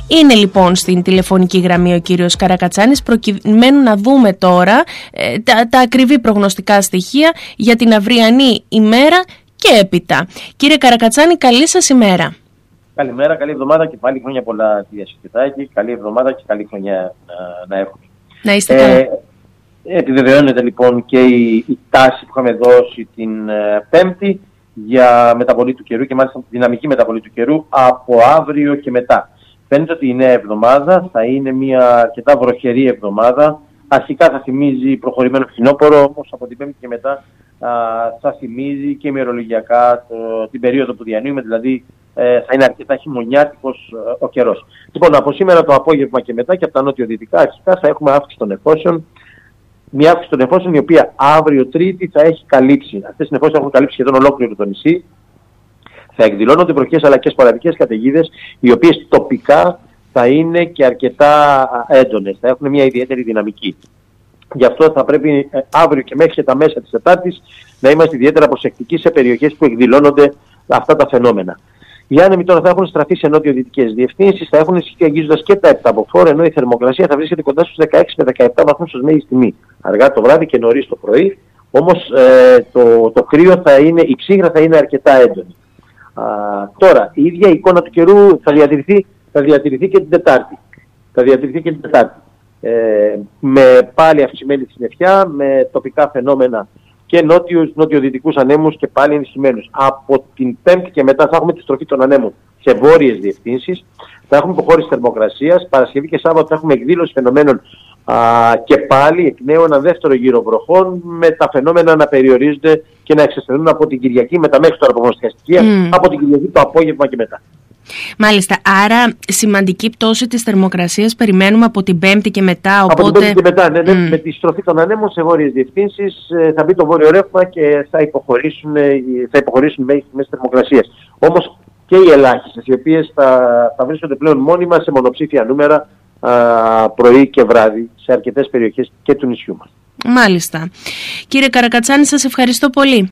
Είναι λοιπόν στην τηλεφωνική γραμμή ο κύριος Καρακατσάνης, προκειμένου να δούμε τώρα τα ακριβή προγνωστικά στοιχεία για την αυριανή ημέρα και έπειτα. Κύριε Καρακατσάνη, καλή σας ημέρα. Καλημέρα, καλή εβδομάδα και πάλι χρόνια πολλά, κυρία Σοκετάκη. Καλή εβδομάδα και καλή χρονιά να έχουμε. Να είστε καλά. Επιβεβαιώνεται λοιπόν και η τάση που είχαμε δώσει την Πέμπτη για μεταβολή του καιρού και μάλιστα δυναμική μεταβολή του καιρού από αύριο και μετά. Φαίνεται ότι η νέα εβδομάδα θα είναι μια αρκετά βροχερή εβδομάδα. Αρχικά θα θυμίζει προχωρημένο φθινόπωρο, όμως από την Πέμπτη και μετά θα θυμίζει και ημερολογιακά την περίοδο που διανύουμε, δηλαδή θα είναι αρκετά χειμωνιάτικος ο καιρός. Λοιπόν, από σήμερα το απόγευμα και μετά και από τα νότιο-δυτικά αρχικά θα έχουμε αύξηση των νεφώσεων. Μια αύξηση των νεφώσεων η οποία αύριο Τρίτη θα έχει καλύψει. Αυτές οι νεφώσεις έχουν καλύψει σχεδόν ολόκληρο το νησί. Θα εκδηλώνονται βροχές αλλά και σποραδικές καταιγίδες, οι οποίες τοπικά θα είναι και αρκετά έντονες. Θα έχουν μια ιδιαίτερη δυναμική. Γι' αυτό θα πρέπει αύριο και μέχρι και τα μέσα της Τετάρτης να είμαστε ιδιαίτερα προσεκτικοί σε περιοχές που εκδηλώνονται αυτά τα φαινόμενα. Οι άνεμοι τώρα θα έχουν στραφεί σε νότιο-δυτικές διευθύνσεις, θα έχουν ισχύει αγγίζοντας και τα επταποφόρα, ενώ η θερμοκρασία θα βρίσκεται κοντά στους 16 με 17 βαθμούς ως μέγιστη τιμή. Αργά το βράδυ και νωρίς το πρωί, όμως το κρύο η ψύχρα θα είναι αρκετά έντονη. Τώρα, η ίδια εικόνα του καιρού θα διατηρηθεί και την Τετάρτη. Με πάλι αυξημένη συννεφιά, με τοπικά φαινόμενα και νότιο-δυτικούς ανέμους και πάλι ενισχυμένους. Από την Πέμπτη και μετά θα έχουμε τη στροφή των ανέμων σε βόρειες διευθύνσεις. Θα έχουμε υποχώρηση θερμοκρασίας. Παρασκευή και Σάββατο θα έχουμε εκδήλωση φαινομένων και πάλι εκ νέου ένα δεύτερο γύρο βροχών, με τα φαινόμενα να περιορίζονται και να εξασθενούν από την Κυριακή, με τα μέχρι τώρα προγνωστικά στοιχεία, από την Κυριακή το απόγευμα και μετά. Μάλιστα, άρα σημαντική πτώση της θερμοκρασίας περιμένουμε από την Πέμπτη και μετά. Από την Πέμπτη και μετά, ναι, με τη στροφή των ανέμων σε βόρειες διευθύνσεις θα μπει το βόρειο ρεύμα και θα υποχωρήσουν μέχρι τις θερμοκρασίες. Όμως και οι ελάχιστες, οι οποίες θα βρίσκονται πλέον μόνιμα σε μονοψήφια νούμερα πρωί και βράδυ σε αρκετές περιοχές και του νησιού μας. Μάλιστα. Κύριε Καρακατσάνη, σας ευχαριστώ πολύ.